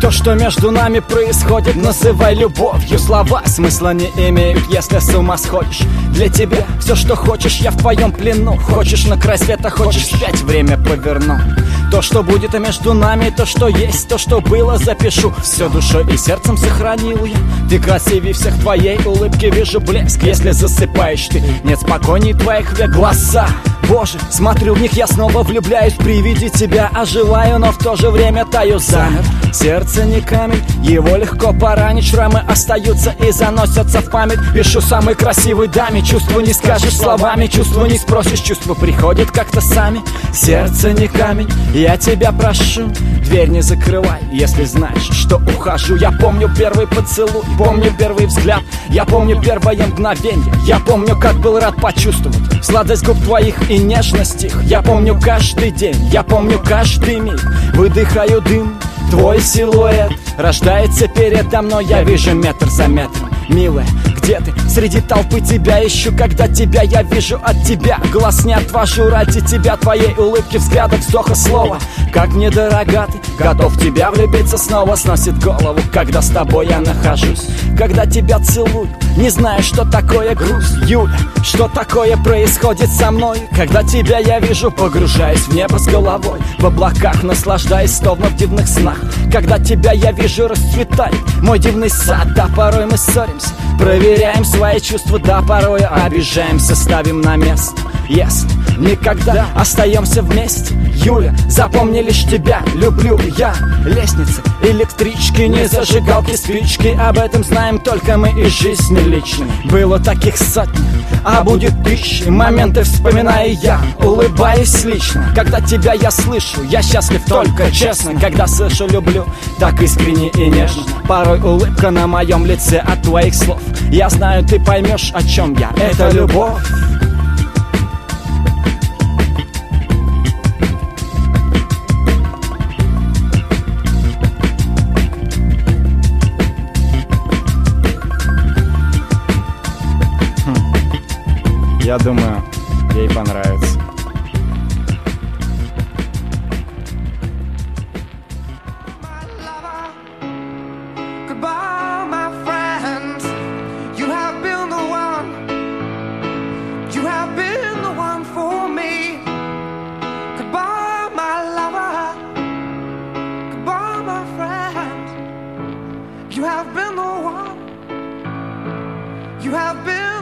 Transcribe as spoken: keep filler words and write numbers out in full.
То, что между нами происходит, называй любовью. Слова смысла не имеют, если с ума сходишь. Для тебя все, что хочешь, я в твоем плену. Хочешь на край света, хочешь вспять, время поверну. То, что будет между нами, то, что есть, то, что было, запишу. Все душой и сердцем сохранил я. Ты красивее всех, в твоей улыбке вижу блеск. Если засыпаешь ты, нет спокойней твоих век. Глаза, Боже, смотрю в них, я снова влюбляюсь. При виде тебя оживаю, но в то же время таю. Замер, сердце не камень, его легко поранить. Шрамы остаются и заносятся в память. Пишу самой красивой даме, чувство не скажешь словами, чувство не спросишь, чувство приходит как-то сами. Сердце не камень, я тебя прошу, дверь не закрывай, если знаешь, что ухожу. Я помню первый поцелуй, помню первый взгляд, я помню первое мгновенье, я помню, как был рад почувствовать сладость губ твоих и нежность их. Я помню каждый день, я помню каждый миг. Выдыхаю дым, твой силуэт рождается передо мной. Я вижу метр за метром, милая, где ты? Среди толпы тебя ищу, когда тебя я вижу от тебя. Глаз не отвожу ради тебя, твоей улыбки, взгляда, вздоха, слова. Как мне дорога ты, готов в тебя влюбиться снова. Сносит голову, когда с тобой я нахожусь. Когда тебя целую, не знаю, что такое грусть. Юля, что такое происходит со мной? Когда тебя я вижу, погружаюсь в небо с головой. В облаках наслаждаюсь, словно в дивных снах. Когда тебя я вижу, расцветает мой дивный сад. Да, порой мы ссоримся, проверяем свои чувства, да, порой обижаемся, ставим на место. Если никогда остаемся вместе, Юля, запомни лишь тебя, люблю я. Лестницы, электрички, не зажигалки, спички, об этом знаем только мы из жизни личной. Было таких сотни, а будет тысячи. Моменты вспоминаю я, улыбаюсь лично. Когда тебя я слышу, я счастлив только честно. Когда слышу люблю, так искренне и нежно. Порой улыбка на моем лице от твоих слов. Я знаю, ты поймешь, о чем я, это любовь. Я думаю, ей понравится. You have been the one. You have been